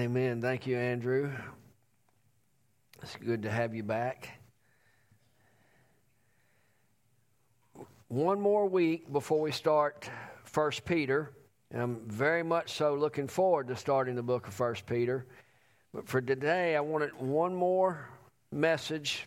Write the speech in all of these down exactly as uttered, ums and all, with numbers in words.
Amen. Thank you, Andrew. It's good to have you back. One more week before we start First Peter. And I'm very much so looking forward to starting the book of First Peter. But for today, I wanted one more message.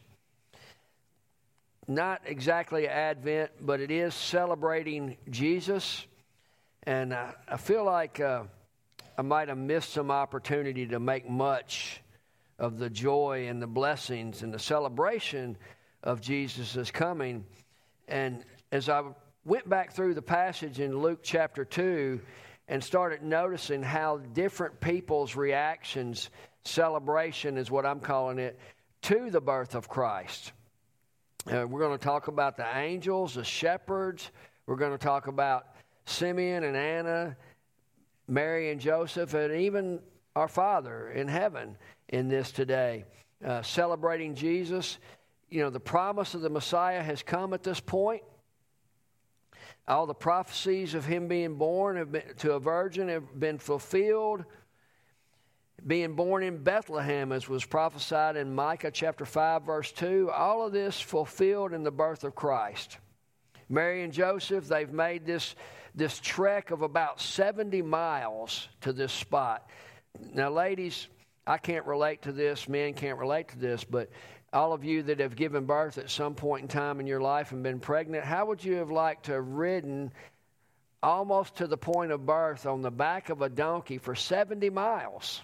Not exactly Advent, but it is celebrating Jesus. And I, I feel like uh, I might have missed some opportunity to make much of the joy and the blessings and the celebration of Jesus' coming. And as I went back through the passage in Luke chapter two and started noticing how different people's reactions, celebration is what I'm calling it, to the birth of Christ. Uh, we're going to talk about the angels, the shepherds. We're going to talk about Simeon and Anna, Mary and Joseph, and even our Father in heaven in this today. Uh, celebrating Jesus. You know, the promise of the Messiah has come at this point. All the prophecies of him being born have been, to a virgin have been fulfilled. Being born in Bethlehem, as was prophesied in Micah chapter five, verse two. All of this fulfilled in the birth of Christ. Mary and Joseph, they've made this, this trek of about seventy miles to this spot. Now, ladies, I can't relate to this. Men can't relate to this. But all of you that have given birth at some point in time in your life and been pregnant, how would you have liked to have ridden almost to the point of birth on the back of a donkey for seventy miles?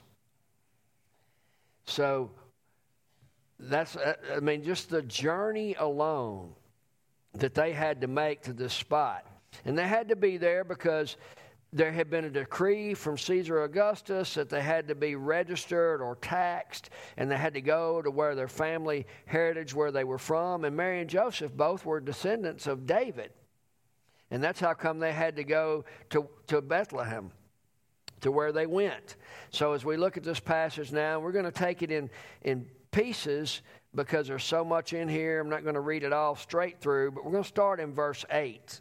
So that's, I mean, just the journey alone that they had to make to this spot. And they had to be there because there had been a decree from Caesar Augustus that they had to be registered or taxed, and they had to go to where their family heritage, where they were from. And Mary and Joseph both were descendants of David. And that's how come they had to go to, to Bethlehem, to where they went. So as we look at this passage now, we're going to take it in, in pieces because there's so much in here. I'm not going to read it all straight through, but we're going to start in verse eight.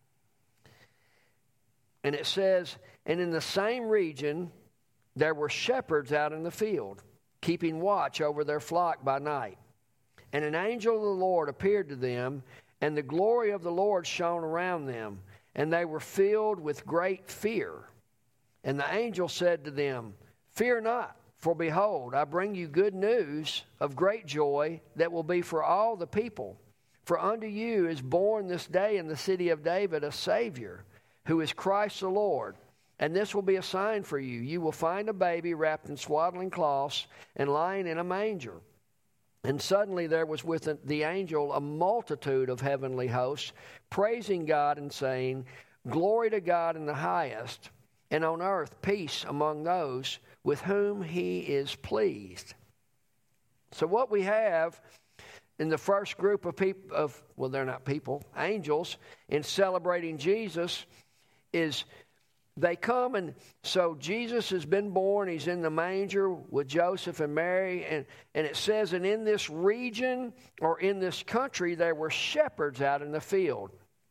And it says, "And in the same region there were shepherds out in the field, keeping watch over their flock by night. And an angel of the Lord appeared to them, and the glory of the Lord shone around them, and they were filled with great fear. And the angel said to them, 'Fear not, for behold, I bring you good news of great joy that will be for all the people. For unto you is born this day in the city of David a Savior, who is Christ the Lord. And this will be a sign for you. You will find a baby wrapped in swaddling cloths and lying in a manger.' And suddenly there was with the angel a multitude of heavenly hosts, praising God and saying, 'Glory to God in the highest, and on earth peace among those with whom he is pleased.'" So what we have in the first group of people, of well, they're not people, angels, in celebrating Jesus is they come, and so Jesus has been born. He's in the manger with Joseph and Mary, and, and it says, and in this region or in this country there were shepherds out in the field.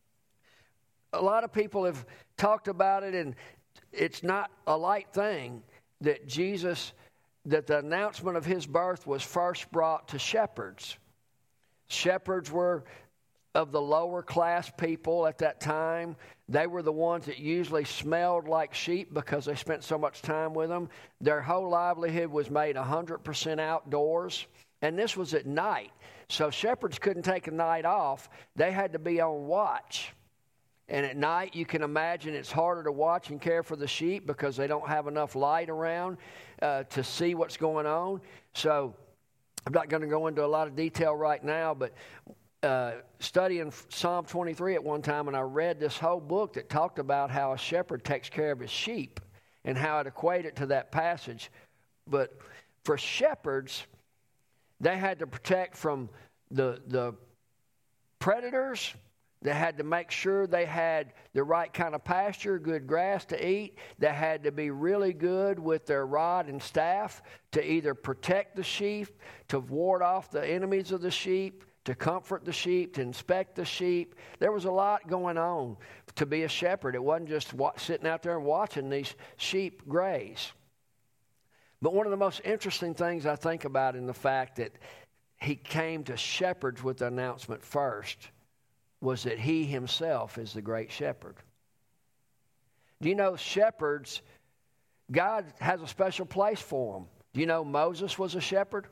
A lot of people have talked about it, and it's not a light thing that Jesus, that the announcement of his birth was first brought to shepherds. Shepherds were of the lower class people at that time. They were the ones that usually smelled like sheep because they spent so much time with them. Their whole livelihood was made one hundred percent outdoors, and this was at night. So shepherds couldn't take a night off. They had to be on watch. And at night, you can imagine it's harder to watch and care for the sheep because they don't have enough light around uh, to see what's going on. So I'm not going to go into a lot of detail right now, but uh, studying Psalm twenty-three at one time, and I read this whole book that talked about how a shepherd takes care of his sheep and how it equated to that passage. But for shepherds, they had to protect from the the predators. They had to make sure they had the right kind of pasture, good grass to eat. They had to be really good with their rod and staff to either protect the sheep, to ward off the enemies of the sheep, to comfort the sheep, to inspect the sheep. There was a lot going on to be a shepherd. It wasn't just wa- sitting out there and watching these sheep graze. But one of the most interesting things I think about in the fact that he came to shepherds with the announcement first was that he himself is the great shepherd. Do you know shepherds, God has a special place for them. Do you know Moses was a shepherd?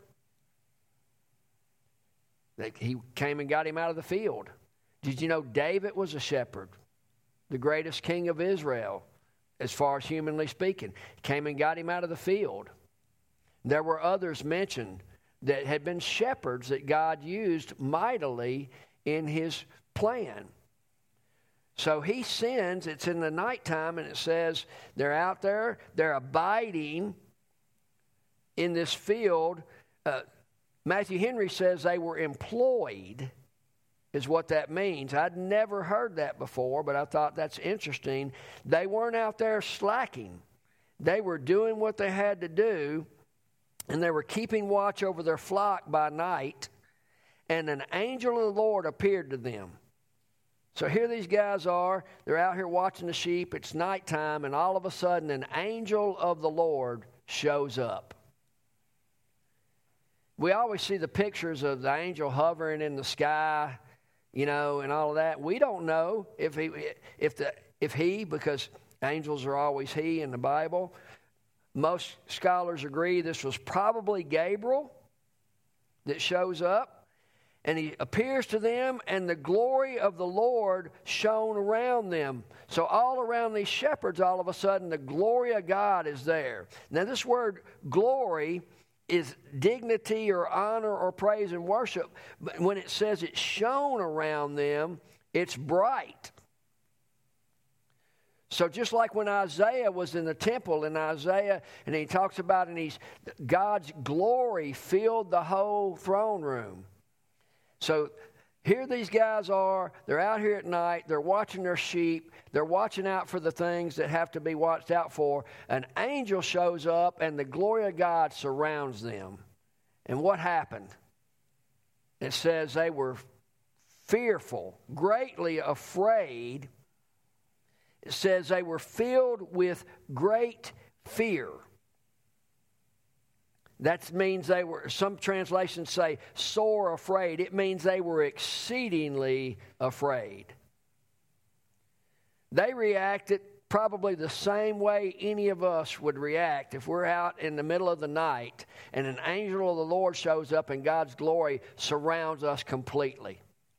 He came and got him out of the field. Did you know David was a shepherd? The greatest king of Israel, as far as humanly speaking. Came and got him out of the field. There were others mentioned that had been shepherds that God used mightily in his plan. So he sends, it's in the nighttime, and it says they're out there, they're abiding in this field. Uh, Matthew Henry says they were employed, is what that means. I'd never heard that before, but I thought that's interesting. They weren't out there slacking. They were doing what they had to do, and they were keeping watch over their flock by night, and an angel of the Lord appeared to them. So here these guys are. They're out here watching the sheep. It's nighttime, and all of a sudden an angel of the Lord shows up. We always see the pictures of the angel hovering in the sky, you know, and all of that. We don't know if he, if the, if he, because angels are always he in the Bible. Most scholars agree this was probably Gabriel that shows up. And he appears to them, and the glory of the Lord shone around them. So all around these shepherds, all of a sudden, the glory of God is there. Now, this word glory is dignity or honor or praise and worship. But when it says it shone around them, it's bright. So just like when Isaiah was in the temple in Isaiah, and he talks about, and he's, God's glory filled the whole throne room. So here these guys are, they're out here at night, they're watching their sheep, they're watching out for the things that have to be watched out for. An angel shows up and the glory of God surrounds them. And what happened? It says they were fearful, greatly afraid. It says they were filled with great fear. That means they were, some translations say, sore afraid. It means they were exceedingly afraid. They reacted probably the same way any of us would react if we're out in the middle of the night and an angel of the Lord shows up and God's glory surrounds us completely.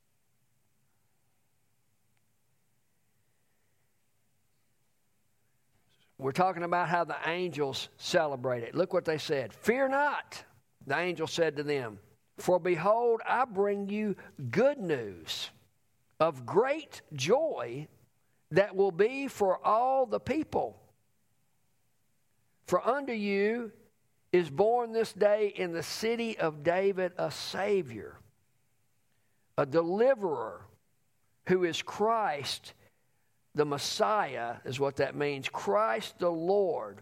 We're talking about how the angels celebrated. Look what they said. Fear not, the angel said to them, for behold, I bring you good news of great joy that will be for all the people. For unto you is born this day in the city of David a Savior, a deliverer, who is Christ the Messiah, is what that means. Christ the Lord.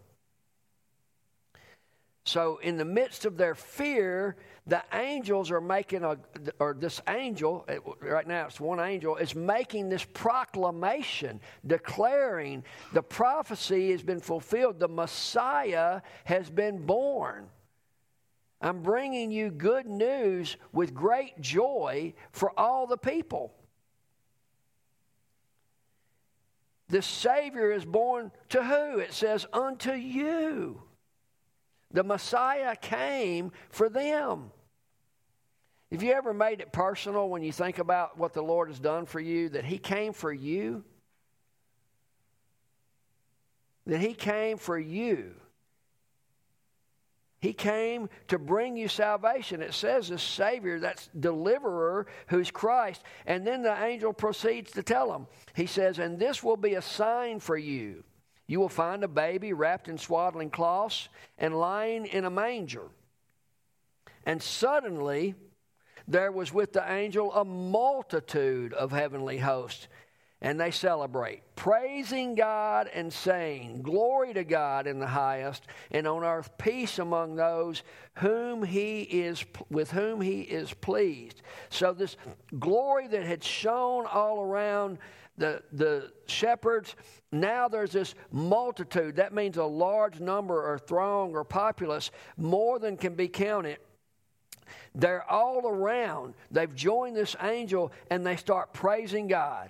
So in the midst of their fear, the angels are making a, or this angel, right now it's one angel, is making this proclamation, declaring the prophecy has been fulfilled. The Messiah has been born. I'm bringing you good news with great joy for all the people. The Savior is born to who? It says, unto you. The Messiah came for them. Have you ever made it personal when you think about what the Lord has done for you, that He came for you? That He came for you. He came to bring you salvation. It says the Savior, that's deliverer, who's Christ. And then the angel proceeds to tell them. He says, and this will be a sign for you. You will find a baby wrapped in swaddling cloths and lying in a manger. And suddenly there was with the angel a multitude of heavenly hosts. And they celebrate, praising God and saying, glory to God in the highest, and on earth peace among those whom he is with whom he is pleased. So this glory that had shone all around the the shepherds, now there's this multitude. That means a large number or throng or populace, more than can be counted. They're all around. They've joined this angel and they start praising God.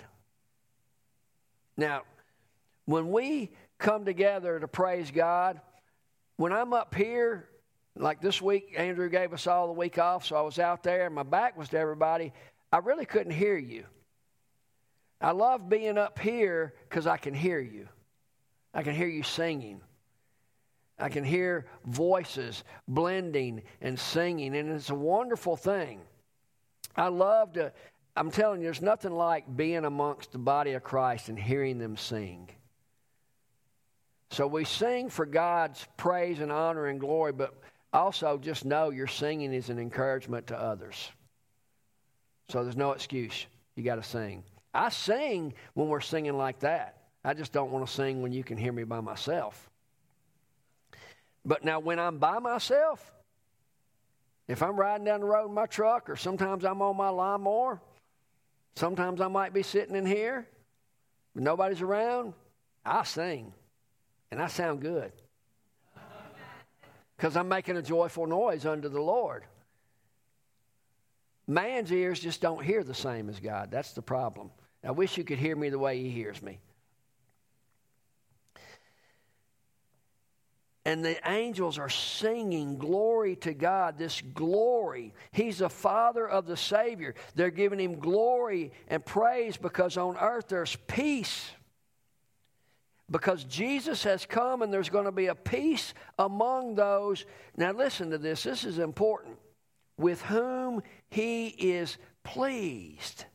Now, when we come together to praise God, when I'm up here, like this week, Andrew gave us all the week off, so I was out there and my back was to everybody, I really couldn't hear you. I love being up here because I can hear you. I can hear you singing. I can hear voices blending and singing, and it's a wonderful thing. I love to... I'm telling you, there's nothing like being amongst the body of Christ and hearing them sing. So we sing for God's praise and honor and glory, but also just know your singing is an encouragement to others. So there's no excuse. You got to sing. I sing when we're singing like that. I just don't want to sing when you can hear me by myself. But now when I'm by myself, if I'm riding down the road in my truck, or sometimes I'm on my lawnmower, sometimes I might be sitting in here, but nobody's around, I sing, and I sound good. Because I'm making a joyful noise unto the Lord. Man's ears just don't hear the same as God. That's the problem. I wish you could hear me the way he hears me. And the angels are singing glory to God, this glory. He's the Father of the Savior. They're giving him glory and praise because on earth there's peace. Because Jesus has come and there's going to be a peace among those. Now listen to this. This is important. With whom he is pleased.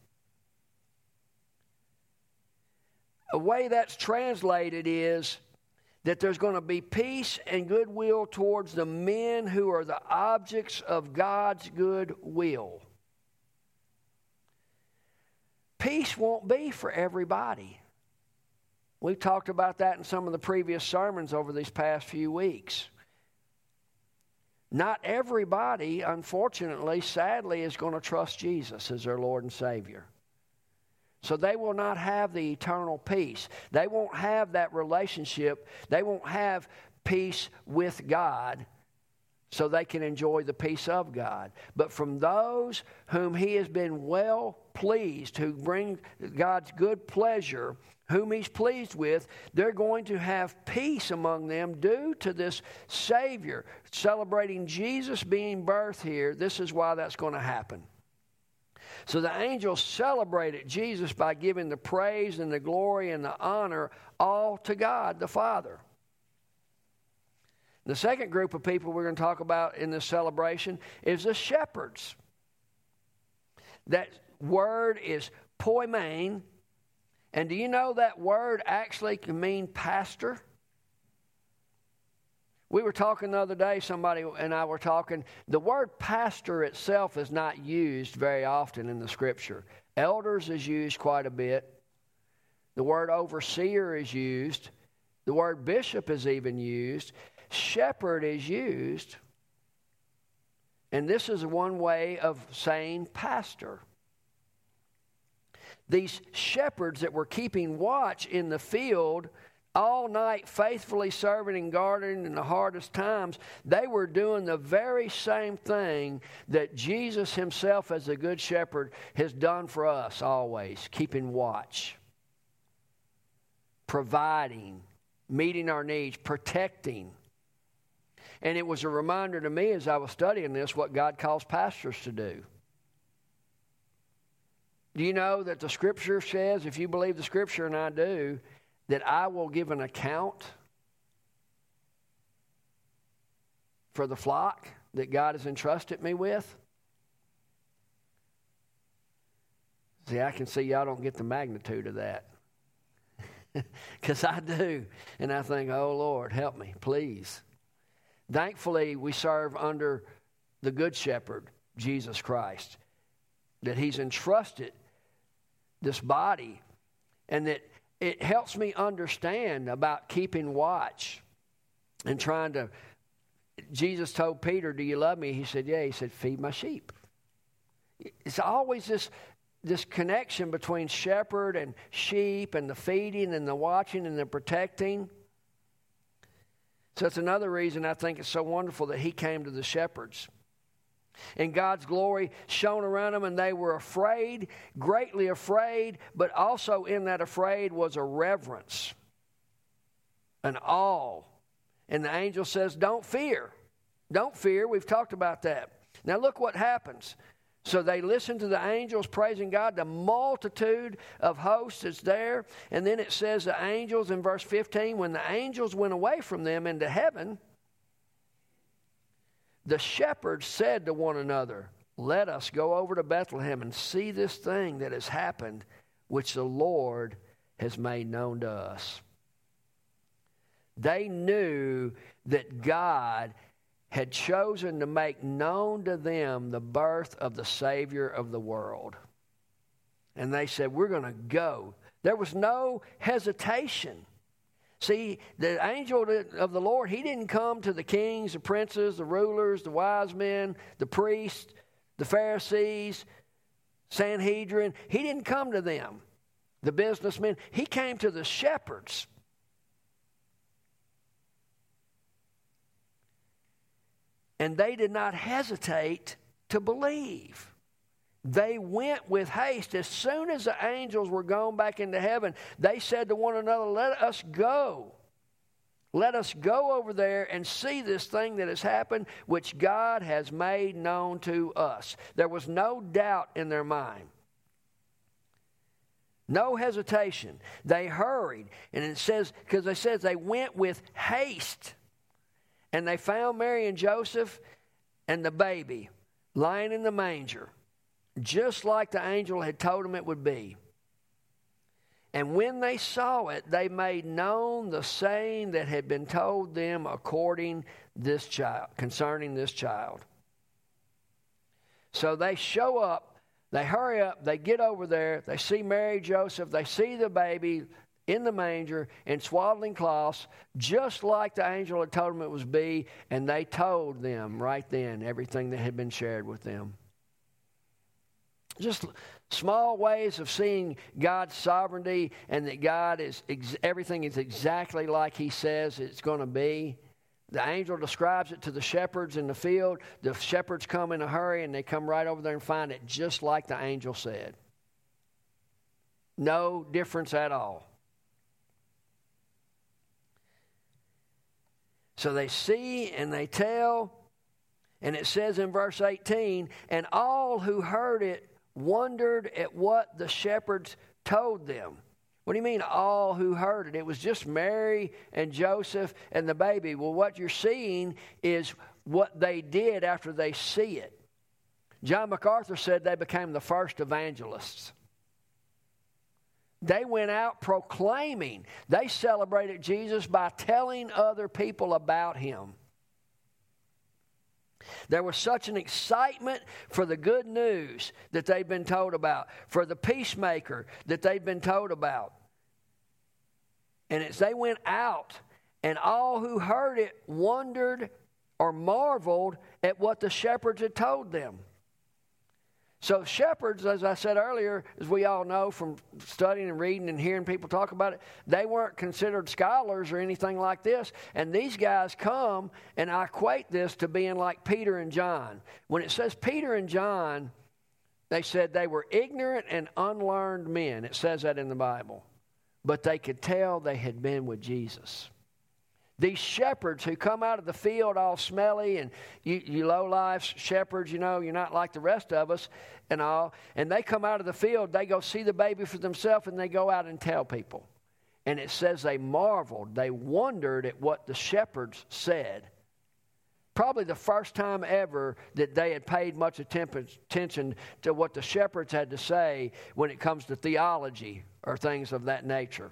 A way that's translated is that there's going to be peace and goodwill towards the men who are the objects of God's good will. Peace won't be for everybody. We've talked about that in some of the previous sermons over these past few weeks. Not everybody, unfortunately, sadly, is going to trust Jesus as their Lord and Savior. So they will not have the eternal peace. They won't have that relationship. They won't have peace with God so they can enjoy the peace of God. But from those whom he has been well pleased, who bring God's good pleasure, whom he's pleased with, they're going to have peace among them due to this Savior. Celebrating Jesus being birthed here, this is why that's going to happen. So the angels celebrated Jesus by giving the praise and the glory and the honor all to God the Father. The second group of people we're going to talk about in this celebration is the shepherds. That word is poimen. And do you know that word actually can mean pastor? We were talking the other day, somebody and I were talking, the word pastor itself is not used very often in the Scripture. Elders is used quite a bit. The word overseer is used. The word bishop is even used. Shepherd is used. And this is one way of saying pastor. These shepherds that were keeping watch in the field all night, faithfully serving and guarding in the hardest times, they were doing the very same thing that Jesus himself as a good shepherd has done for us always, keeping watch, providing, meeting our needs, protecting. And it was a reminder to me as I was studying this what God calls pastors to do. Do you know that the Scripture says, if you believe the Scripture, and I do, that I will give an account for the flock that God has entrusted me with? See, I can see y'all don't get the magnitude of that. Because I do. And I think, oh, Lord, help me, please. Thankfully, we serve under the Good Shepherd, Jesus Christ, that he's entrusted this body and that it helps me understand about keeping watch and trying to. Jesus told Peter, do you love me? He said, yeah. He said, feed my sheep. It's always this, this connection between shepherd and sheep and the feeding and the watching and the protecting. So that's another reason I think it's so wonderful that he came to the shepherds. And God's glory shone around them, and they were afraid, greatly afraid, but also in that afraid was a reverence, an awe. And the angel says, don't fear. Don't fear. We've talked about that. Now look what happens. So they listen to the angels praising God. The multitude of hosts is there. And then it says the angels in verse fifteen, when the angels went away from them into heaven, the shepherds said to one another, let us go over to Bethlehem and see this thing that has happened, which the Lord has made known to us. They knew that God had chosen to make known to them the birth of the Savior of the world. And they said, we're going to go. There was no hesitation. See, the angel of the Lord, he didn't come to the kings, the princes, the rulers, the wise men, the priests, the Pharisees, Sanhedrin. He didn't come to them, the businessmen. He came to the shepherds. And they did not hesitate to believe. They went with haste. As soon as the angels were gone back into heaven, they said to one another, let us go. Let us go over there and see this thing that has happened, which God has made known to us. There was no doubt in their mind. No hesitation. They hurried. And it says, because it says they went with haste. And they found Mary and Joseph and the baby lying in the manger, just like the angel had told them it would be. And when they saw it, they made known the saying that had been told them according this child, concerning this child. So they show up, they hurry up, they get over there, they see Mary, Joseph, they see the baby in the manger in swaddling cloths, just like the angel had told them it was be, and they told them right then everything that had been shared with them. Just small ways of seeing God's sovereignty and that God is, ex- everything is exactly like He says it's going to be. The angel describes it to the shepherds in the field. The shepherds come in a hurry and they come right over there and find it just like the angel said. No difference at all. So they see and they tell, and it says in verse eighteen, and all who heard it wondered at what the shepherds told them. What do you mean all who heard it? It was just Mary and Joseph and the baby. Well, what you're seeing is what they did after they see it. John MacArthur said they became the first evangelists. They went out proclaiming. They celebrated Jesus by telling other people about Him. There was such an excitement for the good news that they'd been told about, for the peacemaker that they'd been told about. And as they went out, and all who heard it wondered or marveled at what the shepherds had told them. So shepherds, as I said earlier, as we all know from studying and reading and hearing people talk about it, they weren't considered scholars or anything like this. And these guys come, and I equate this to being like Peter and John. When it says Peter and John, they said they were ignorant and unlearned men. It says that in the Bible. But they could tell they had been with Jesus. These shepherds who come out of the field all smelly, and you, you low-life shepherds, you know, you're not like the rest of us and all. And they come out of the field, they go see the baby for themselves, and they go out and tell people. And it says they marveled, they wondered at what the shepherds said. Probably the first time ever that they had paid much attention to what the shepherds had to say when it comes to theology or things of that nature.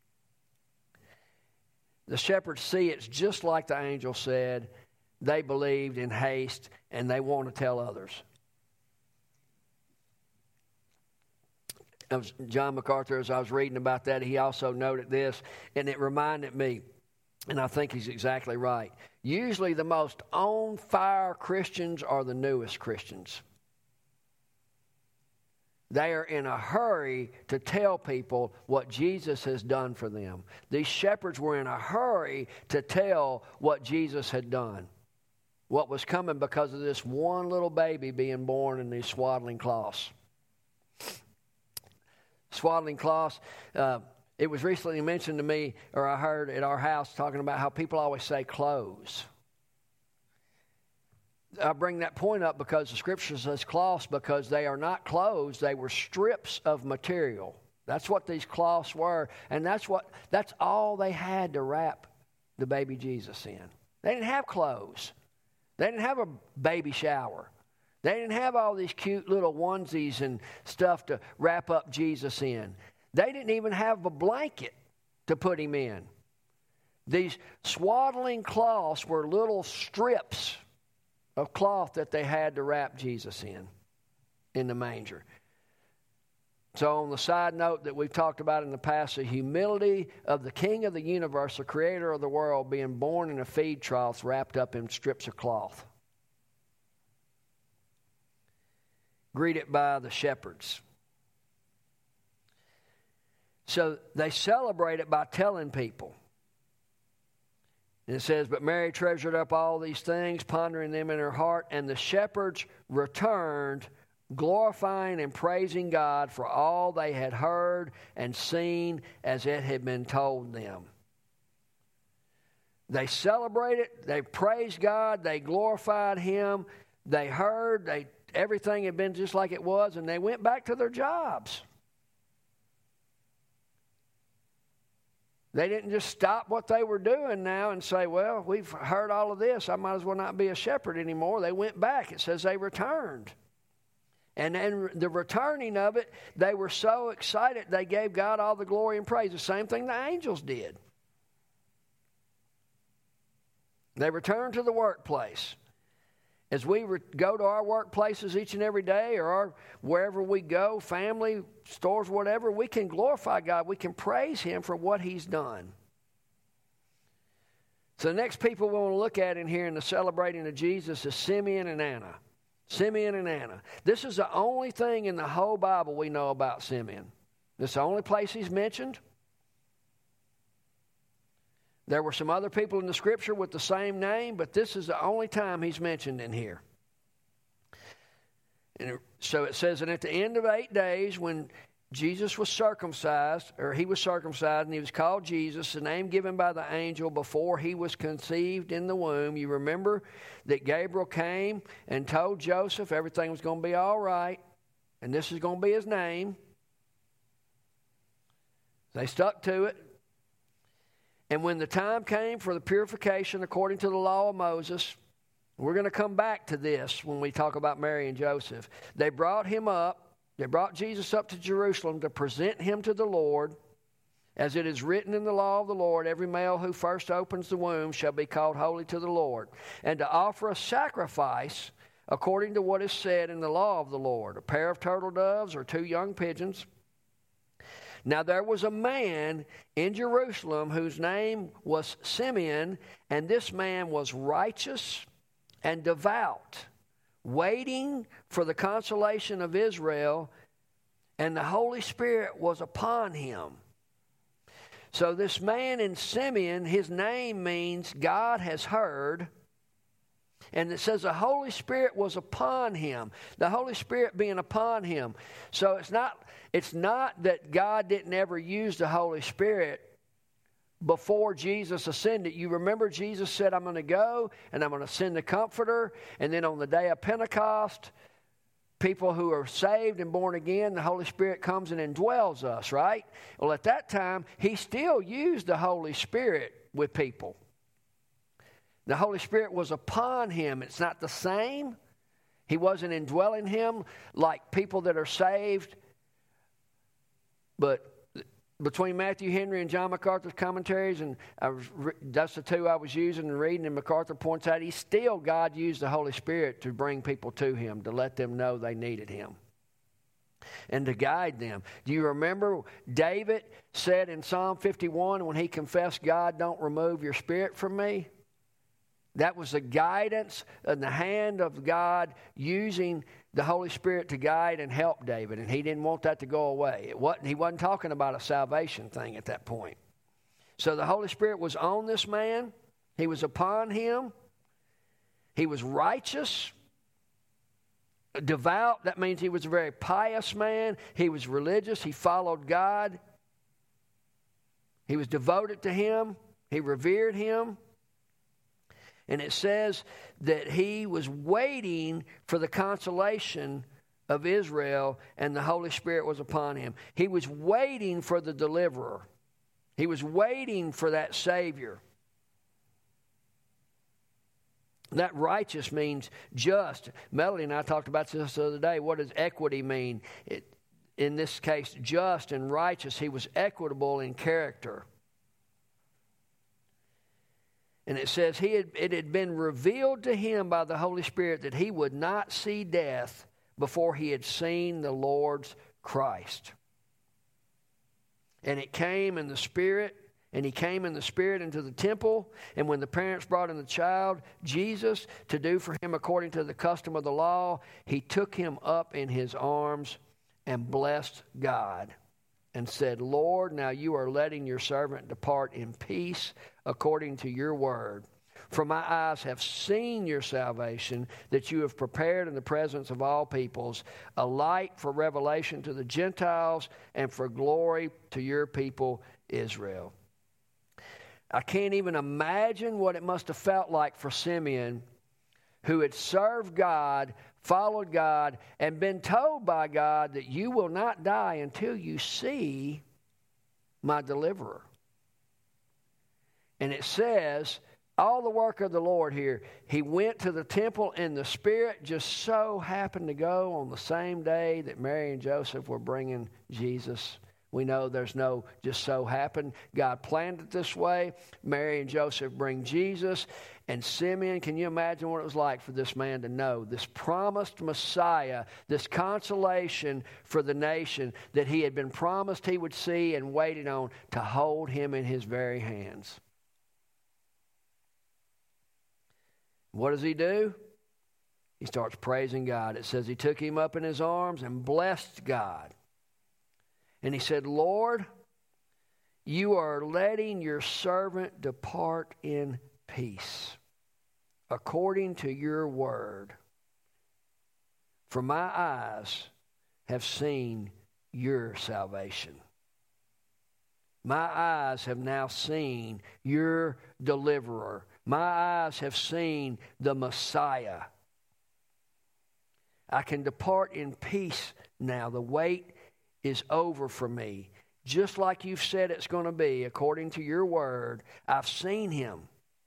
The shepherds see it's just like the angel said. They believed in haste, and they want to tell others. of John MacArthur, as I was reading about that, he also noted this, and it reminded me, and I think he's exactly right. Usually the most on-fire Christians are the newest Christians. They are in a hurry to tell people what Jesus has done for them. These shepherds were in a hurry to tell what Jesus had done, what was coming because of this one little baby being born in these swaddling cloths. Swaddling cloths, uh, it was recently mentioned to me, or I heard at our house talking about how people always say clothes. I bring that point up because the Scripture says cloths, because they are not clothes, they were strips of material. That's what these cloths were, and that's what that's all they had to wrap the baby Jesus in. They didn't have clothes. They didn't have a baby shower. They didn't have all these cute little onesies and stuff to wrap up Jesus in. They didn't even have a blanket to put him in. These swaddling cloths were little strips of cloth that they had to wrap Jesus in, in the manger. So on the side note that we've talked about in the past, the humility of the King of the universe, the Creator of the world, being born in a feed trough wrapped up in strips of cloth. Greeted by the shepherds. So they celebrate it by telling people. And it says, but Mary treasured up all these things, pondering them in her heart, and the shepherds returned, glorifying and praising God for all they had heard and seen as it had been told them. They celebrated, they praised God, they glorified Him, they heard, they everything had been just like it was, and they went back to their jobs. They didn't just stop what they were doing now and say, well, we've heard all of this, I might as well not be a shepherd anymore. They went back. It says they returned. And then the returning of it, they were so excited they gave God all the glory and praise. The same thing the angels did. They returned to the workplace. As we re- go to our workplaces each and every day, or our, wherever we go, family, stores, whatever, we can glorify God. We can praise Him for what He's done. So the next people we want to look at in here in the celebrating of Jesus is Simeon and Anna. Simeon and Anna. This is the only thing in the whole Bible we know about Simeon. This is the only place he's mentioned. There were some other people in the Scripture with the same name, but this is the only time he's mentioned in here. And so it says, and at the end of eight days, when Jesus was circumcised, or he was circumcised, and he was called Jesus, the name given by the angel before he was conceived in the womb. You remember that Gabriel came and told Joseph everything was going to be all right, and this is going to be his name. They stuck to it. And when the time came for the purification according to the law of Moses, we're going to come back to this when we talk about Mary and Joseph. They brought him up, they brought Jesus up to Jerusalem to present him to the Lord. As it is written in the law of the Lord, every male who first opens the womb shall be called holy to the Lord. And to offer a sacrifice according to what is said in the law of the Lord, a pair of turtle doves or two young pigeons. Now there was a man in Jerusalem whose name was Simeon, and this man was righteous and devout, waiting for the consolation of Israel, and the Holy Spirit was upon him. So this man in Simeon, his name means God has heard. And it says the Holy Spirit was upon him. The Holy Spirit being upon him. So it's not, it's not that God didn't ever use the Holy Spirit before Jesus ascended. You remember Jesus said, I'm going to go and I'm going to send the Comforter. And then on the day of Pentecost, people who are saved and born again, the Holy Spirit comes and indwells us, right? Well, at that time, he still used the Holy Spirit with people. The Holy Spirit was upon him. It's not the same. He wasn't indwelling him like people that are saved. But between Matthew Henry and John MacArthur's commentaries, and I was, that's the two I was using and reading, and MacArthur points out, he still, God used the Holy Spirit to bring people to him, to let them know they needed him. and to guide them. Do you remember David said in Psalm fifty-one when he confessed, God, don't remove your spirit from me? That was the guidance and the hand of God using the Holy Spirit to guide and help David, and he didn't want that to go away. It wasn't, he wasn't talking about a salvation thing at that point. So the Holy Spirit was on this man. He was upon him. He was righteous, devout. That means he was a very pious man. He was religious. He followed God. He was devoted to him. He revered him. And it says that he was waiting for the consolation of Israel, and the Holy Spirit was upon him. He was waiting for the deliverer. He was waiting for that Savior. That righteous means just. Melody and I talked about this the other day. What does equity mean? It, in this case, just and righteous. He was equitable in character. And it says he had, it had been revealed to him by the Holy Spirit that he would not see death before he had seen the Lord's Christ. And it came in the Spirit, and he came in the Spirit into the temple. And when the parents brought in the child, Jesus, to do for him according to the custom of the law, he took him up in his arms and blessed God and said, Lord, now you are letting your servant depart in peace according to your word. For my eyes have seen your salvation that you have prepared in the presence of all peoples, a light for revelation to the Gentiles and for glory to your people Israel. I can't even imagine what it must have felt like for Simeon, who had served God, followed God, and been told by God that you will not die until you see my deliverer. And it says, all the work of the Lord here, he went to the temple in the Spirit, just so happened to go on the same day that Mary and Joseph were bringing Jesus. We know there's no just so happened. God planned it this way. Mary and Joseph bring Jesus. And Simeon, can you imagine what it was like for this man to know this promised Messiah, this consolation for the nation that he had been promised he would see and waited on, to hold him in his very hands? What does he do? He starts praising God. It says he took him up in his arms and blessed God. And he said, Lord, you are letting your servant depart in peace, according to your word. For my eyes have seen your salvation. My eyes have now seen your deliverer. My eyes have seen the Messiah. I can depart in peace now. The wait is over for me. Just like you've said it's going to be, according to your word, I've seen him.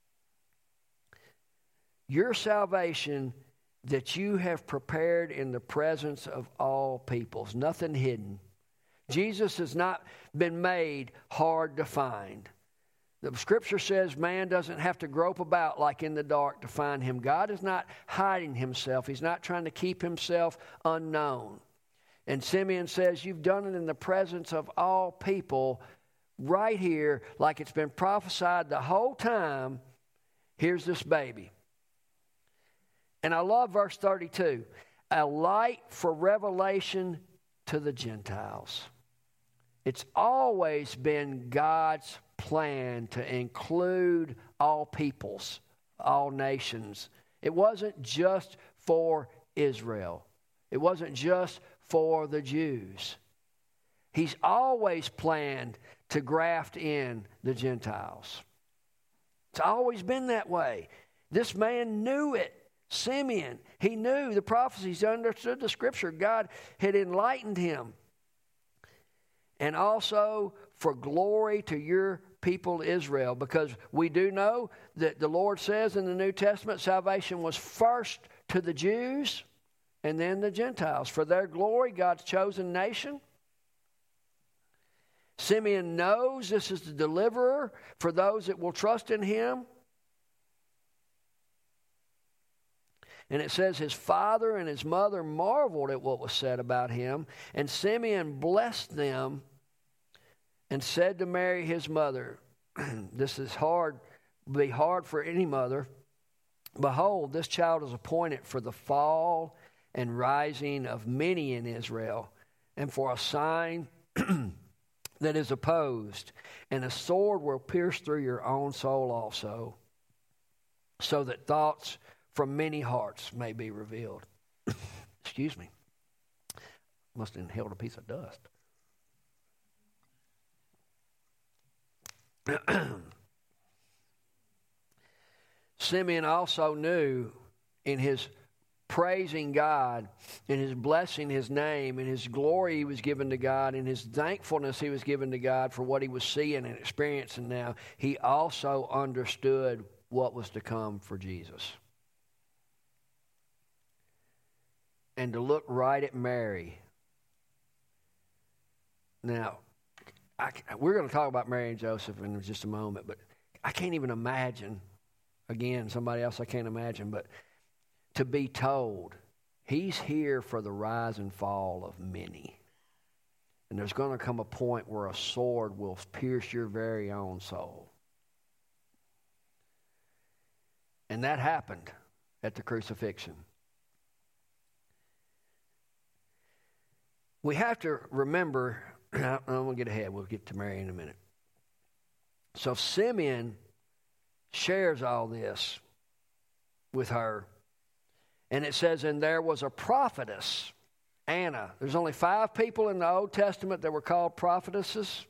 Your salvation that you have prepared in the presence of all peoples, nothing hidden. Jesus has not been made hard to find. The Scripture says man doesn't have to grope about like in the dark to find him. God is not hiding himself. He's not trying to keep himself unknown. And Simeon says, you've done it in the presence of all people right here, like it's been prophesied the whole time. Here's this baby. And I love verse thirty-two. A light for revelation to the Gentiles. It's always been God's plan to include all peoples, all nations. It wasn't just for Israel. It wasn't just for the Jews. He's always planned to graft in the Gentiles. It's always been that way. This man knew it. Simeon, he knew the prophecies, understood the Scripture. God had enlightened him. And also for glory to your people Israel, because we do know that the Lord says in the New Testament salvation was first to the Jews and then the Gentiles. For their glory, God's chosen nation. Simeon knows this is the deliverer for those that will trust in him. And it says his father and his mother marveled at what was said about him. And Simeon blessed them and said to Mary his mother, this is hard, be hard for any mother. Behold, this child is appointed for the fall and rising of many in Israel, and for a sign that is opposed, and a sword will pierce through your own soul also, so that thoughts from many hearts may be revealed. Excuse me. Must have inhaled a piece of dust. Simeon also knew in his praising God, in his blessing his name, in his glory he was given to God, in his thankfulness he was given to God for what he was seeing and experiencing now, he also understood what was to come for Jesus. And to look right at Mary. Now, I, we're going to talk about Mary and Joseph in just a moment, but I can't even imagine, again, somebody else I can't imagine, but to be told, he's here for the rise and fall of many. And there's going to come a point where a sword will pierce your very own soul. And that happened at the crucifixion. We have to remember, I'm going to get ahead, we'll get to Mary in a minute. So Simeon shares all this with her. And it says, and there was a prophetess, Anna. There's only five people in the Old Testament that were called prophetesses.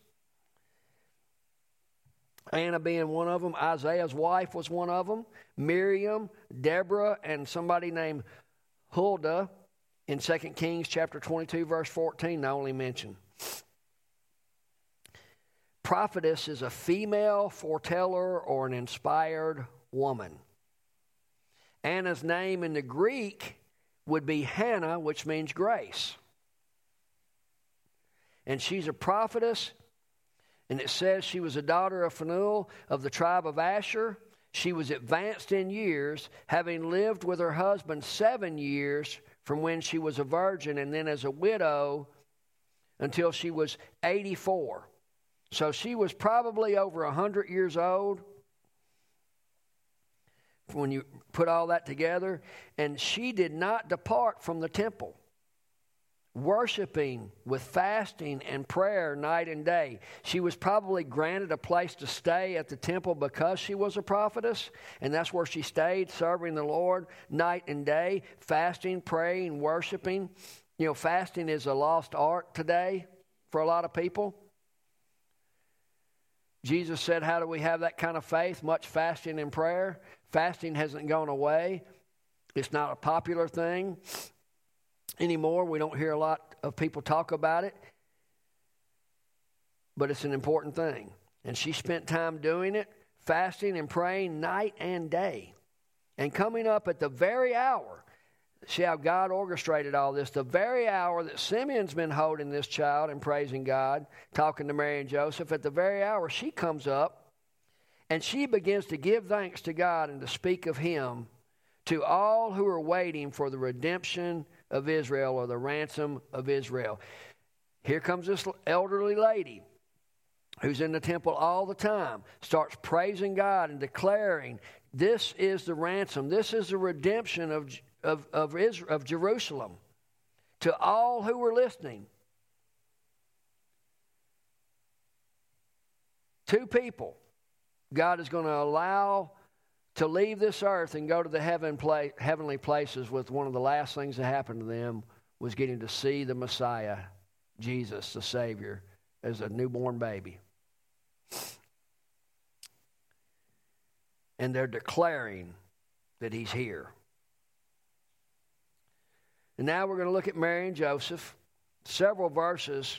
Anna being one of them. Isaiah's wife was one of them. Miriam, Deborah, and somebody named Huldah in Second Kings chapter twenty-two, verse fourteen, I only mention. Prophetess is a female foreteller or an inspired woman. Anna's name in the Greek would be Hannah, which means grace. And she's a prophetess, and it says she was a daughter of Phanuel of the tribe of Asher. She was advanced in years, having lived with her husband seven years from when she was a virgin, and then as a widow until she was eighty-four. So she was probably over one hundred years old when you put all that together. And she did not depart from the temple, worshiping with fasting and prayer night and day. She was probably granted a place to stay at the temple because she was a prophetess, and that's where she stayed, serving the Lord night and day, fasting, praying, worshiping. You know, fasting is a lost art today for a lot of people. Jesus said, how do we have that kind of faith? Much fasting and prayer. Fasting hasn't gone away. It's not a popular thing anymore. We don't hear a lot of people talk about it. But it's an important thing. And she spent time doing it, fasting and praying night and day. And coming up at the very hour, see how God orchestrated all this, the very hour that Simeon's been holding this child and praising God, talking to Mary and Joseph, at the very hour she comes up and she begins to give thanks to God and to speak of him to all who are waiting for the redemption of Israel, or the ransom of Israel. Here comes this elderly lady who's in the temple all the time, starts praising God and declaring, this is the ransom, this is the redemption of Of of, Israel, of Jerusalem, to all who were listening. Two people God is going to allow to leave this earth and go to the heaven pla- heavenly places, with one of the last things that happened to them was getting to see the Messiah, Jesus, the Savior, as a newborn baby. And they're declaring that he's here. And now we're going to look at Mary and Joseph. Several verses,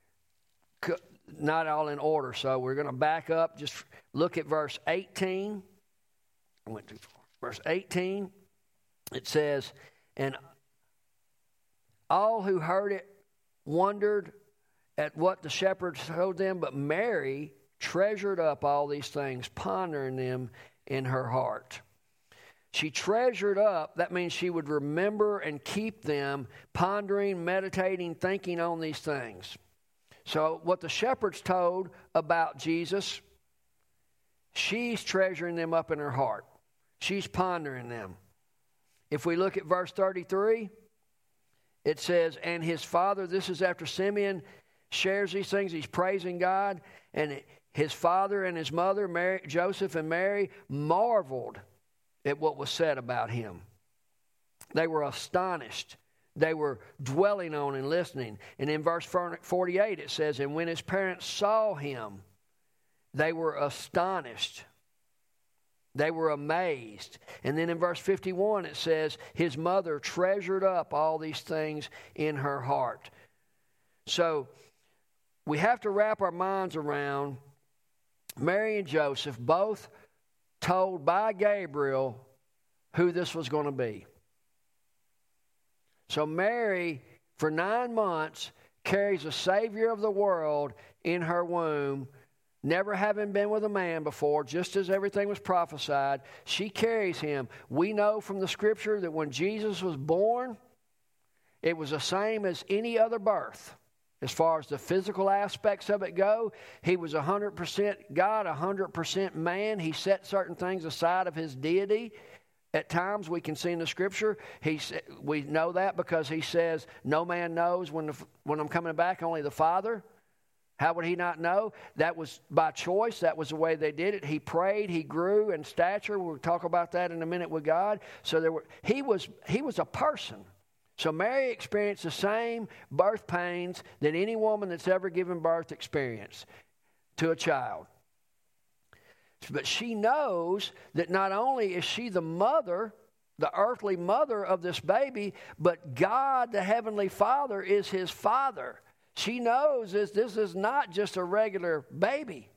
not all in order, so we're going to back up. Just look at verse eighteen. I went too far. Verse eighteen, it says, and all who heard it wondered at what the shepherds told them, but Mary treasured up all these things, pondering them in her heart. She treasured up, that means she would remember and keep them, pondering, meditating, thinking on these things. So what the shepherds told about Jesus, she's treasuring them up in her heart. She's pondering them. If we look at verse thirty-three, it says, and his father, this is after Simeon shares these things, he's praising God, and his father and his mother, Mary, Joseph and Mary, marveled at what was said about him. They were astonished. They were dwelling on and listening. And in verse forty-eight it says, and when his parents saw him, they were astonished. They were amazed. And then in verse fifty-one it says, his mother treasured up all these things in her heart. So we have to wrap our minds around Mary and Joseph both told by Gabriel who this was going to be. So Mary, for nine months, carries the Savior of the world in her womb, never having been with a man before, just as everything was prophesied. She carries him. We know from the Scripture that when Jesus was born, it was the same as any other birth. As far as the physical aspects of it go, he was one hundred percent God, one hundred percent man. He set certain things aside of his deity. At times we can see in the Scripture, he, we know that because he says, no man knows when, the, when I'm coming back, only the Father. How would he not know? That was by choice. That was the way they did it. He prayed. He grew in stature. We'll talk about that in a minute with God. So there were, he was he was a person. So Mary experienced the same birth pains that any woman that's ever given birth experienced to a child. But she knows that not only is she the mother, the earthly mother of this baby, but God, the Heavenly Father, is his Father. She knows this, this is not just a regular baby.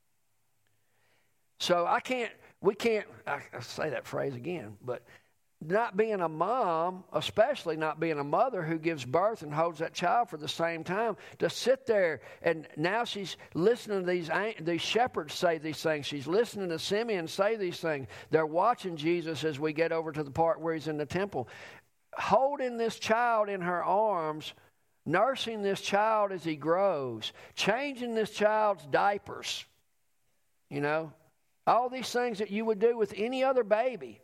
So I can't, we can't, I, I say that phrase again, but not being a mom, especially not being a mother who gives birth and holds that child for the same time, to sit there and now she's listening to these, these shepherds say these things. She's listening to Simeon say these things. They're watching Jesus as we get over to the part where he's in the temple. Holding this child in her arms, nursing this child as he grows, changing this child's diapers, you know, all these things that you would do with any other baby.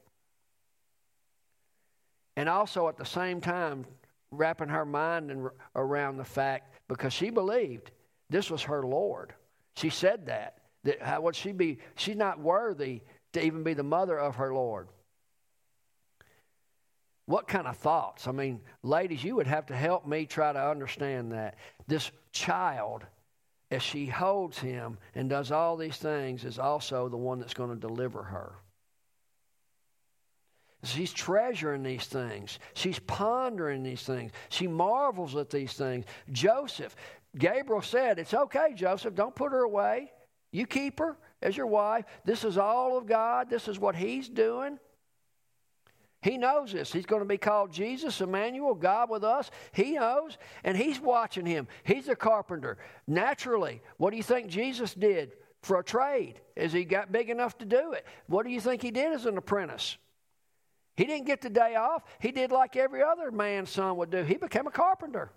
And also at the same time, wrapping her mind in, around the fact, because she believed this was her Lord. She said that. That how would she be? She's not worthy to even be the mother of her Lord. What kind of thoughts? I mean, ladies, you would have to help me try to understand that. This child, as she holds him and does all these things, is also the one that's going to deliver her. She's treasuring these things. She's pondering these things. She marvels at these things. Joseph, Gabriel said, it's okay, Joseph, don't put her away. You keep her as your wife. This is all of God. This is what he's doing. He knows this. He's going to be called Jesus, Emmanuel, God with us. He knows, and he's watching him. He's a carpenter. Naturally, what do you think Jesus did for a trade as he got big enough to do it? What do you think he did as an apprentice? He didn't get the day off. He did like every other man's son would do. He became a carpenter.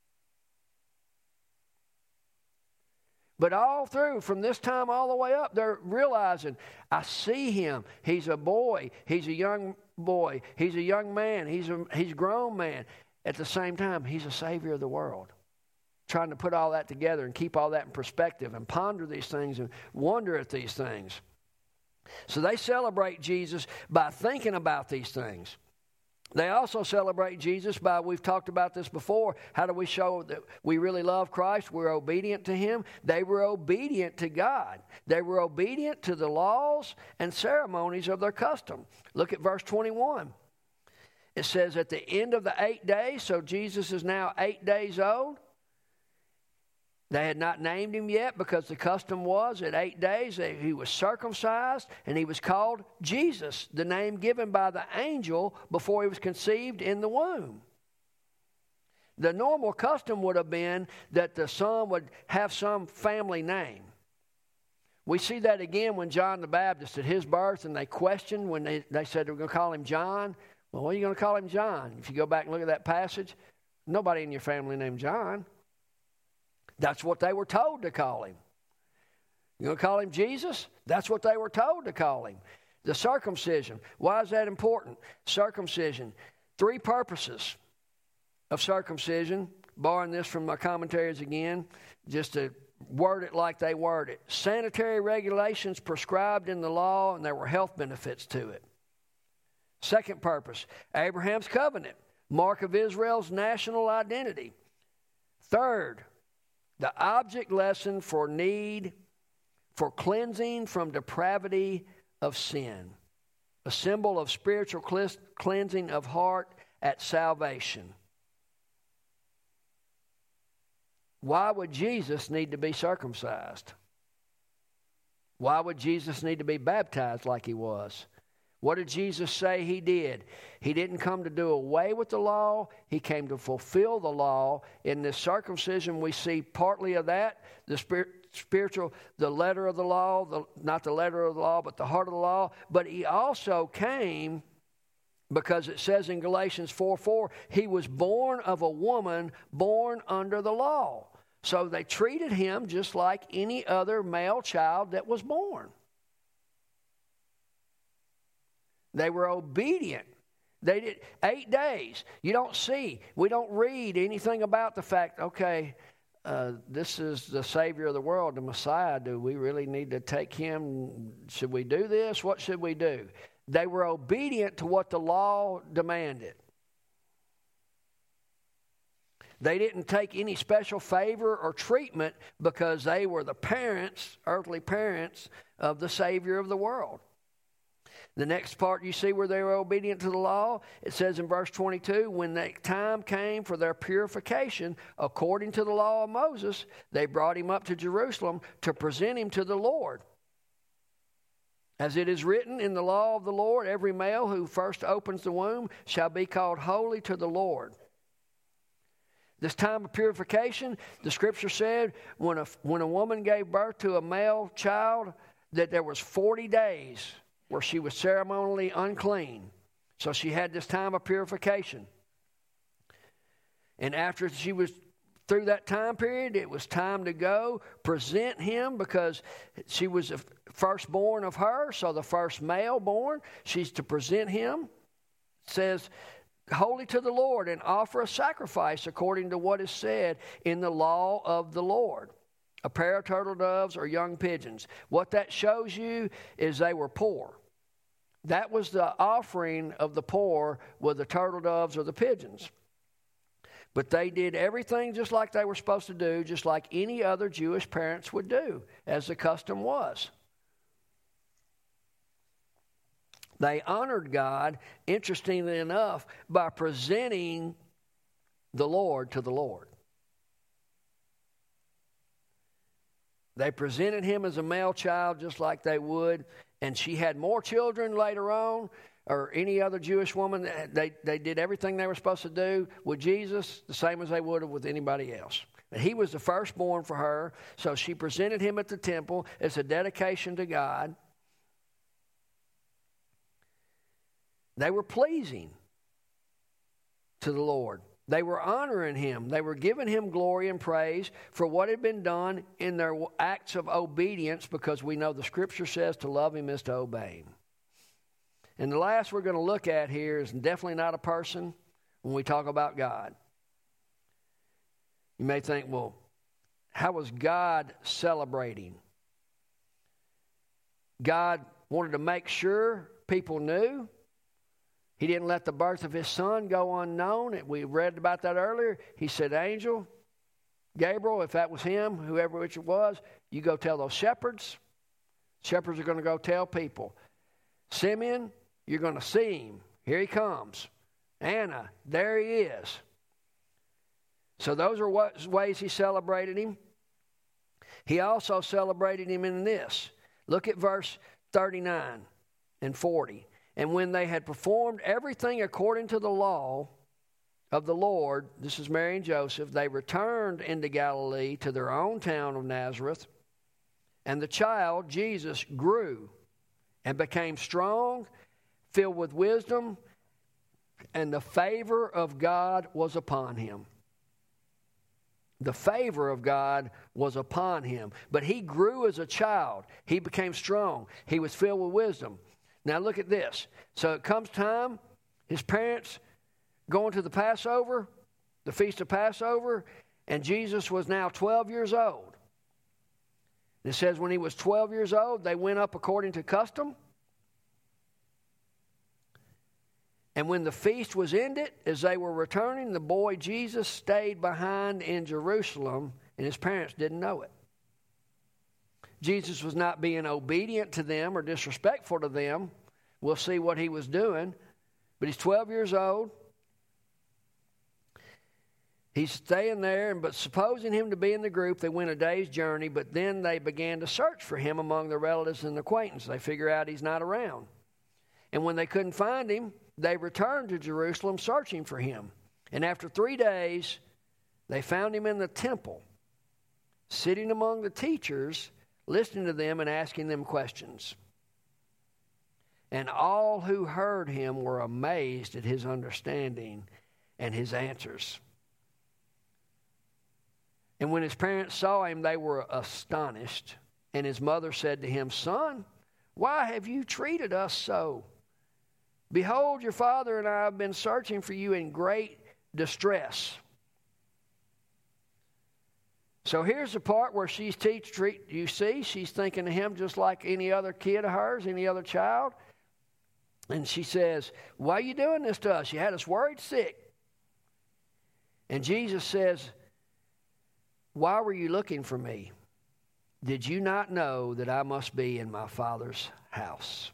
But all through, from this time all the way up, they're realizing, I see him. He's a boy. He's a young boy. He's a young man. He's a, he's a grown man. At the same time, he's a Savior of the world. Trying to put all that together and keep all that in perspective and ponder these things and wonder at these things. So they celebrate Jesus by thinking about these things. They also celebrate Jesus by, we've talked about this before, how do we show that we really love Christ? We're obedient to him. They were obedient to God. They were obedient to the laws and ceremonies of their custom. Look at verse twenty-one. It says at the end of the eight days, so Jesus is now eight days old. They had not named him yet because the custom was at eight days he was circumcised and he was called Jesus, the name given by the angel before he was conceived in the womb. The normal custom would have been that the son would have some family name. We see that again when John the Baptist at his birth, and they questioned when they, they said they were going to call him John. Well, what are you going to call him John? If you go back and look at that passage, nobody in your family named John. That's what they were told to call him. You're going to call him Jesus? That's what they were told to call him. The circumcision. Why is that important? Circumcision. Three purposes of circumcision. Borrowing this from my commentaries again, just to word it like they word it. Sanitary regulations prescribed in the law, and there were health benefits to it. Second purpose, Abraham's covenant, mark of Israel's national identity. Third, the object lesson for need for cleansing from depravity of sin, a symbol of spiritual cleansing of heart at salvation. Why would Jesus need to be circumcised? Why would Jesus need to be baptized like he was? What did Jesus say he did? He didn't come to do away with the law. He came to fulfill the law. In this circumcision, we see partly of that, the spirit, spiritual, the letter of the law, the, not the letter of the law, but the heart of the law. But he also came because it says in Galatians four four, he was born of a woman born under the law. So they treated him just like any other male child that was born. They were obedient. They did eight days. You don't see, we don't read anything about the fact, okay, uh, this is the Savior of the world, the Messiah. Do we really need to take him? Should we do this? What should we do? They were obedient to what the law demanded. They didn't take any special favor or treatment because they were the parents, earthly parents, of the Savior of the world. The next part you see where they were obedient to the law, it says in verse twenty-two, when the time came for their purification, according to the law of Moses, they brought him up to Jerusalem to present him to the Lord. As it is written in the law of the Lord, every male who first opens the womb shall be called holy to the Lord. This time of purification, the scripture said, when a, when a woman gave birth to a male child, that there was forty days where she was ceremonially unclean. So she had this time of purification. And after she was through that time period, it was time to go present him because she was the firstborn of her, so the first male born. She's to present him. It says, holy to the Lord, and offer a sacrifice according to what is said in the law of the Lord. A pair of turtle doves or young pigeons. What that shows you is they were poor. That was the offering of the poor, with the turtle doves or the pigeons. But they did everything just like they were supposed to do, just like any other Jewish parents would do, as the custom was. They honored God, interestingly enough, by presenting the Lord to the Lord. They presented him as a male child just like they would, and she had more children later on, or any other Jewish woman. They, they did everything they were supposed to do with Jesus, the same as they would have with anybody else. And he was the firstborn for her, so she presented him at the temple as a dedication to God. They were pleasing to the Lord. They were honoring him. They were giving him glory and praise for what had been done in their acts of obedience, because we know the scripture says to love him is to obey him. And the last we're going to look at here is definitely not a person when we talk about God. You may think, well, how was God celebrating? God wanted to make sure people knew. He didn't let the birth of his son go unknown. We read about that earlier. He said, angel, Gabriel, if that was him, whoever which it was, you go tell those shepherds. Shepherds are going to go tell people. Simeon, you're going to see him. Here he comes. Anna, there he is. So those are what ways he celebrated him. He also celebrated him in this. Look at verse thirty-nine and forty. And when they had performed everything according to the law of the Lord, this is Mary and Joseph, they returned into Galilee to their own town of Nazareth. And the child, Jesus, grew and became strong, filled with wisdom, and the favor of God was upon him. The favor of God was upon him. But he grew as a child. He became strong. He was filled with wisdom. Now look at this. So it comes time, his parents going to the Passover, the Feast of Passover, and Jesus was now twelve years old. It says when he was twelve years old, they went up according to custom. And when the feast was ended, as they were returning, the boy Jesus stayed behind in Jerusalem, and his parents didn't know it. Jesus was not being obedient to them or disrespectful to them. We'll see what he was doing. But he's twelve years old. He's staying there, but supposing him to be in the group, they went a day's journey, but then they began to search for him among their relatives and acquaintances. They figure out he's not around. And when they couldn't find him, they returned to Jerusalem searching for him. And after three days, they found him in the temple, sitting among the teachers, listening to them and asking them questions. And all who heard him were amazed at his understanding and his answers. And when his parents saw him, they were astonished. And his mother said to him, "Son, why have you treated us so? Behold, your father and I have been searching for you in great distress." So here's the part where she's teach, treat, you see, she's thinking of him just like any other kid of hers, any other child. And she says, "Why are you doing this to us? You had us worried sick." And Jesus says, "Why were you looking for me? Did you not know that I must be in my Father's house?"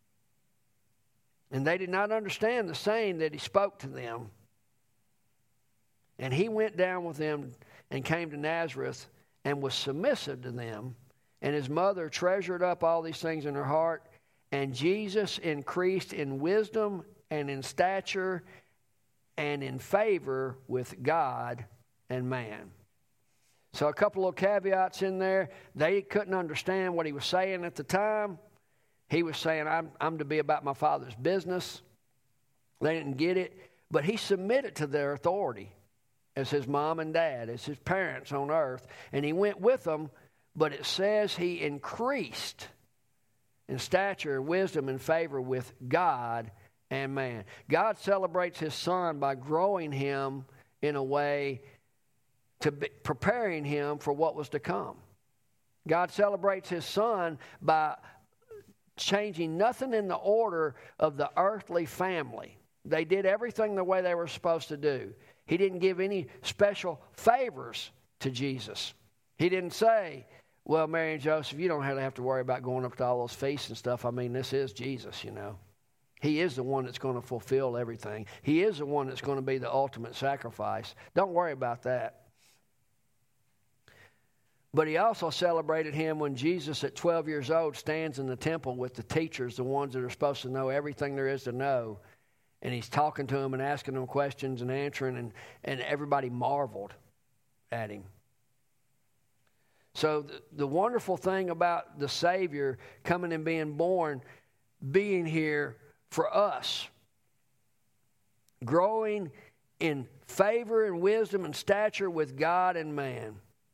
And they did not understand the saying that he spoke to them. And he went down with them and came to Nazareth and was submissive to them. And his mother treasured up all these things in her heart. And Jesus increased in wisdom and in stature and in favor with God and man. So a couple of caveats in there. They couldn't understand what he was saying at the time. He was saying, I'm, I'm to be about my Father's business. They didn't get it. But he submitted to their authority as his mom and dad, as his parents on earth. And he went with them, but it says he increased in stature, wisdom, and favor with God and man. God celebrates his son by growing him in a way to be preparing him for what was to come. God celebrates his son by changing nothing in the order of the earthly family. They did everything the way they were supposed to do. He didn't give any special favors to Jesus. He didn't say, "Well, Mary and Joseph, you don't have to, have to worry about going up to all those feasts and stuff. I mean, this is Jesus, you know. He is the one that's going to fulfill everything. He is the one that's going to be the ultimate sacrifice. Don't worry about that." But he also celebrated him when Jesus, at twelve years old, stands in the temple with the teachers, the ones that are supposed to know everything there is to know. And he's talking to them and asking them questions and answering, and, and everybody marveled at him. So the, the wonderful thing about the Savior coming and being born, being here for us, growing in favor and wisdom and stature with God and man.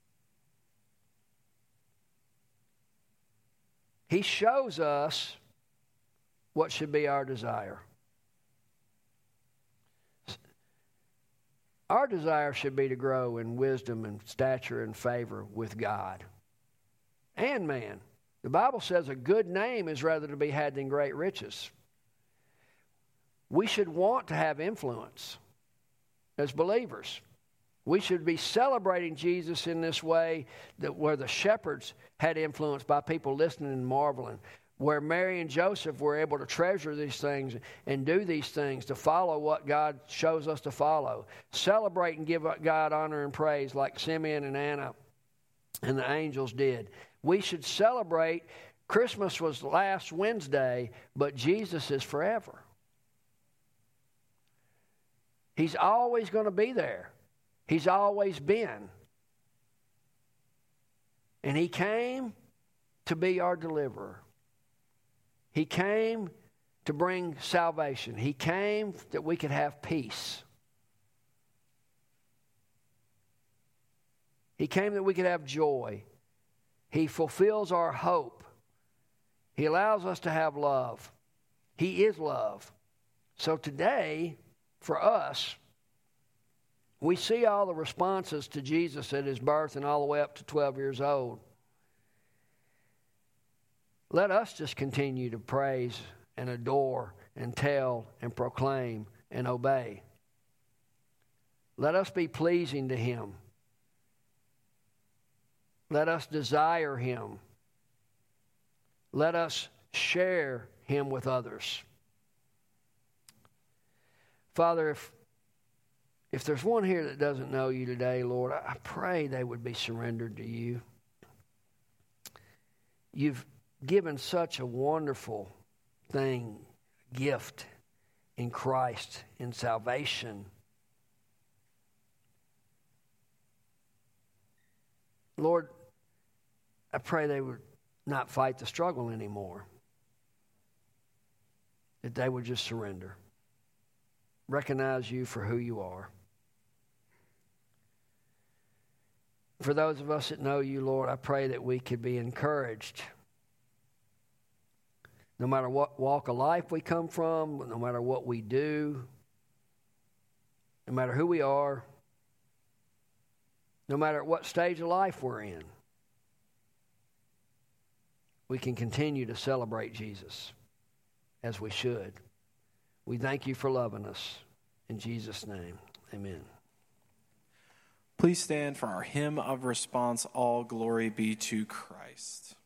He shows us what should be our desire. Our desire should be to grow in wisdom and stature and favor with God and man. The Bible says a good name is rather to be had than great riches. We should want to have influence as believers. We should be celebrating Jesus in this way, that where the shepherds had influence by people listening and marveling, where Mary and Joseph were able to treasure these things and do these things to follow what God shows us to follow. Celebrate and give God honor and praise like Simeon and Anna and the angels did. We should celebrate. Christmas was last Wednesday, but Jesus is forever. He's always going to be there. He's always been. And he came to be our deliverer. He came to bring salvation. He came that we could have peace. He came that we could have joy. He fulfills our hope. He allows us to have love. He is love. So today, for us, we see all the responses to Jesus at his birth and all the way up to twelve years old. Let us just continue to praise and adore and tell and proclaim and obey. Let us be pleasing to him. Let us desire him. Let us share him with others. Father, if, if there's one here that doesn't know you today, Lord, I pray they would be surrendered to you. You've given such a wonderful thing, gift in Christ, in salvation. Lord, I pray they would not fight the struggle anymore. That they would just surrender. Recognize you for who you are. For those of us that know you, Lord, I pray that we could be encouraged. No matter what walk of life we come from, no matter what we do, no matter who we are, no matter what stage of life we're in, we can continue to celebrate Jesus as we should. We thank you for loving us. In Jesus' name, amen. Please stand for our hymn of response, All Glory Be to Christ.